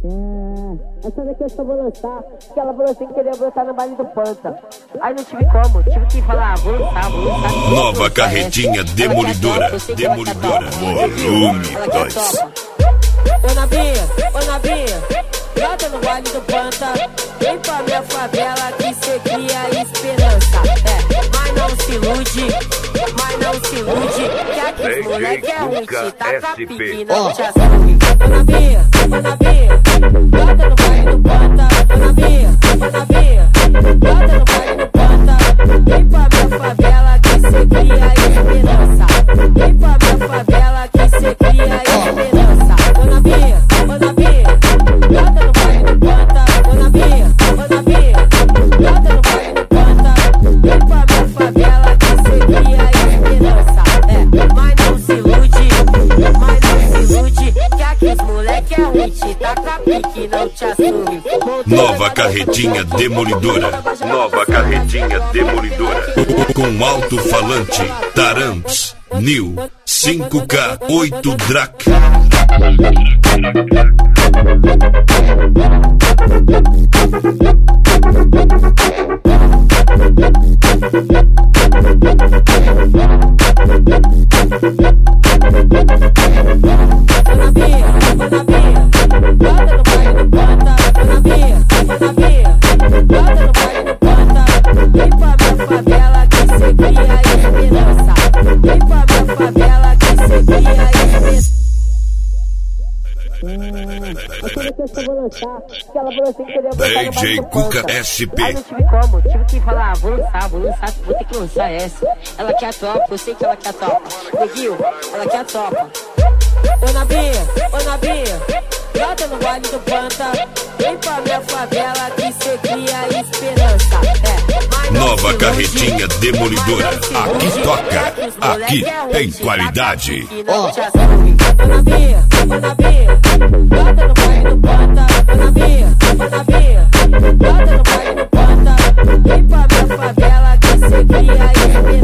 Essa daqui eu só vou lançar, porque ela falou assim que queria brotar no baile do Panta. Aí não tive como, tive que falar, vou lançar. Nova carretinha demolidora, volume 2. Ô Nabinha, brota no baile do Panta. Vem pra minha favela que cê cria esperança. Mas não se ilude, que aqui moleque é ruim, te taca pique, não te assume. Ô Nabinha, brota no baile do Panta. Ô Nabinha, brota no baile do Panta. Vem pra minha favela que cê cria esperança. Vem pra minha favela que cê cria esperança. Ô Nabinha, brota no baile do Panta. Ô Nabinha, brota no baile do Panta. Vem pra minha favela que cê cria esperança. Mas não se ilude, que aqui os moleque é ruim, te taca pique, não te assume. Nova carretinha demolidora, com alto-falante Tarams New 5K 8 Drac. DJ Cuca SP. Aí não tive como, tive que falar, vou lançar, vou ter que lançar essa. Ela quer a tropa, eu sei que ela quer a tropa. Neguinho, ela quer a tropa. Ô Nabinha, brota no baile do Panta. Vem pra minha favela que cê cria esperança. Nova carretinha demolidora, aqui toca, aqui tem qualidade. Ô Nabinha, brota no baile do Panta. Ô Nabinha, brota no baile do Panta. Vem pra minha favela que cê cria esperança.